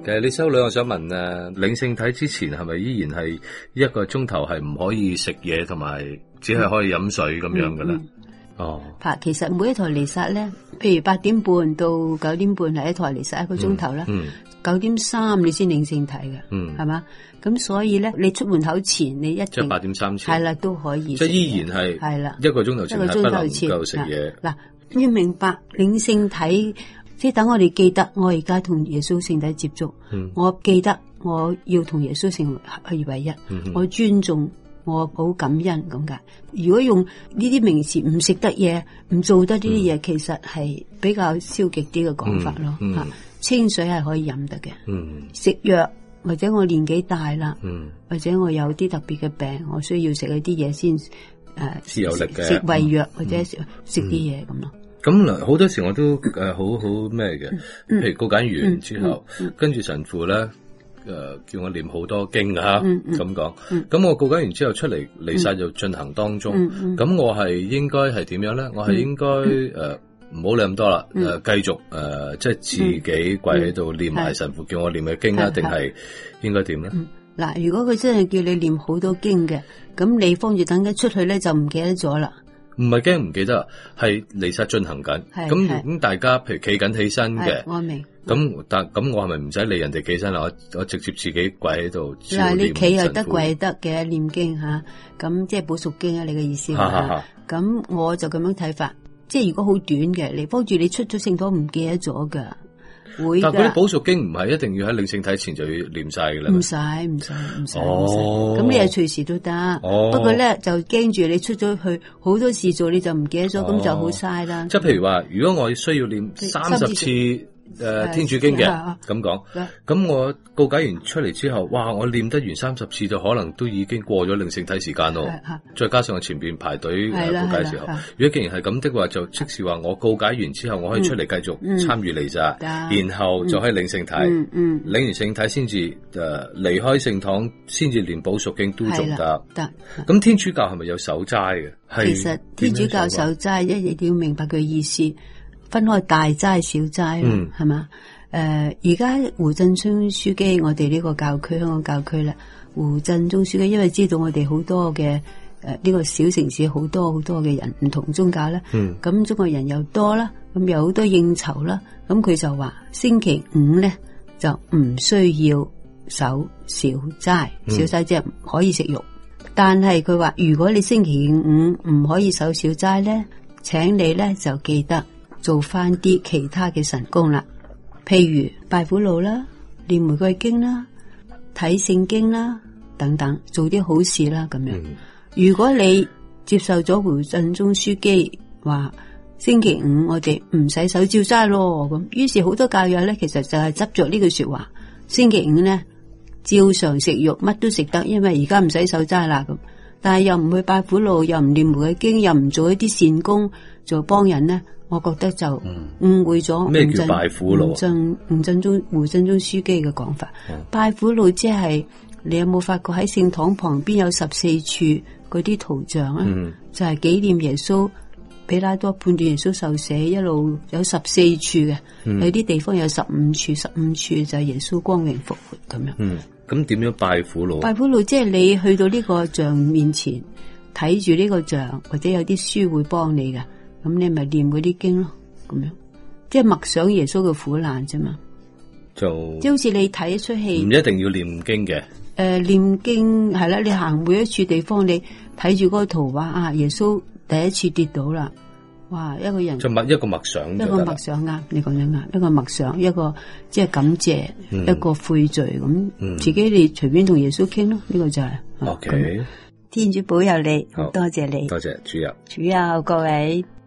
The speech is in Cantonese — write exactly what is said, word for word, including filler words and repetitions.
其實你修女，我想問誒，領聖體之前係咪依然係一個鐘頭係唔可以食嘢，同埋只係可以飲水咁樣嘅咧？嗯嗯、哦， 其實每一台彌撒咧，譬如八點半到九點半係一台彌撒一個鐘頭啦。嗯嗯九點三你先領聖體嘅，嗯，係嘛？咁所以咧，你出門口前你一定即係八點三前， 係啦，都可以。 即係依然係係啦，一個鐘頭前係不能夠食嘢。 嗱，要明白領聖體，即係等我哋記得，我而家同耶穌聖體接觸，嗯、我記得我要同耶穌成為合二為一，嗯、我尊重，我好感恩咁解。如果用呢啲名詞，唔食得嘢，唔做得呢啲嘢，嗯、其實係比較消極啲嘅講法咯，吓、嗯。嗯清水係可以飲得嘅，嗯、食藥或者我年紀大啦，嗯、或者我有啲特別嘅病，我需要食一啲嘢先誒， 先、呃、有力嘅食胃藥、嗯、或者食食啲嘢咁咯。 咁嗱，好多時我都誒、呃、好好咩嘅，譬如告解完之後，嗯嗯嗯、跟住神父咧誒、呃、叫我念好多經啊，咁講、嗯。咁、嗯、我告解完之後出嚟彌撒就進行當中，咁、嗯嗯、我係應該係點樣咧？我係應該誒。呃唔好理咁多啦，誒、呃，繼續誒、呃，即係自己跪喺度念埋神父叫我念嘅經啊，定係應該點咧？嗱、 嗯，如果佢真係叫你念好多經嘅，咁你方住等緊出去咧，就唔記得咗啦。 唔係驚唔記得，係彌撒進行緊。咁咁大家譬如企緊起身嘅， 我明。 咁但咁我係咪唔使理人哋企身啦？我我直接自己跪喺度。 嗱，你企又得，跪得嘅念經吓，咁即係補贖經啊？你嘅意思係？咁我就咁樣睇法。即係如果好短嘅，你幫住你出咗聖堂唔記得咗噶，會噶。但係嗰啲補贖經唔係一定要喺領聖體前就要念晒嘅啦。唔使唔使唔使，咁你係隨時都得。哦、不過咧就驚住你出咗去好多事做，你就唔記得咗，咁、哦、就好嘥啦。 即係譬如話，如果我需要念三十次。誒、呃，天主經嘅咁講，咁我告解完出嚟之後，哇！我念得完三十次就可能都已經過咗領聖體時間咯。再加上我前邊排隊告解嘅時候，如果既然係咁的話，就即是話我告解完之後，我可以出嚟繼續參與彌撒，嗯嗯、然後就可以領聖體，嗯嗯、領完聖體先至誒離開聖堂，先至念補贖經都仲得。得咁天主教係咪有守齋嘅？ 其實天主教守齋一定要明白佢意思。分開大齋小齋咯，係嘛、嗯？誒，而家、呃、胡振中書記，我哋呢個教區香港教區啦，胡振中書記，因為知道我哋好多嘅誒呢個小城市好多好多嘅人唔同宗教咧，咁、嗯、中國人又多啦，咁有好多應酬啦，咁佢就話星期五咧就唔需要守小齋，嗯、小齋即係可以食肉，但係佢話如果你星期五唔可以守小齋咧，請你咧就記得。做翻啲其他嘅神功啦，譬如拜苦路啦、念玫瑰經啦、睇聖經啦等等，做啲好事啦咁樣。嗯、如果你接受咗胡振中書記話星期五我哋唔使守照齋咯，咁於是好多教友咧，其實就係執着呢句說話，星期五咧照常食肉，乜都食得，因為而家唔使守齋啦咁。但係又唔去拜苦路，又唔念玫瑰經，又唔做一啲善功，做幫人咧。我覺得就誤會咗咩叫拜苦路？ 胡振胡振中胡振中書記嘅講法，嗯、拜苦路即係你有冇發覺喺聖堂旁邊有十四處嗰啲圖像啊？嗯、就係紀念耶穌彼拉多判斷耶穌受死，一路有十四處嘅，嗯、有啲地方有十五處，十五處就係耶穌光榮復活咁樣。 嗯，咁點樣拜苦路？ 拜苦路即係你去到呢個像面前睇住呢個像，或者有啲書會幫你嘅。咁你咪念嗰啲經咯，咁樣即係默想耶穌嘅苦難啫嘛。就即係好似你睇一出戲， 唔一定要念經嘅。誒、 呃，念經係啦，你行每一處地方，你睇住嗰個圖畫啊，耶穌第一次跌倒啦，哇，一個人就默一個默想， 一個默想啱，你講得啱，一個默想，一個即係感謝，嗯、一個悔罪咁，嗯、自己你隨便同耶穌傾咯，呢、這個就係、是。O K， 天主保佑你，好多謝你， 多謝主佑， 主佑各位。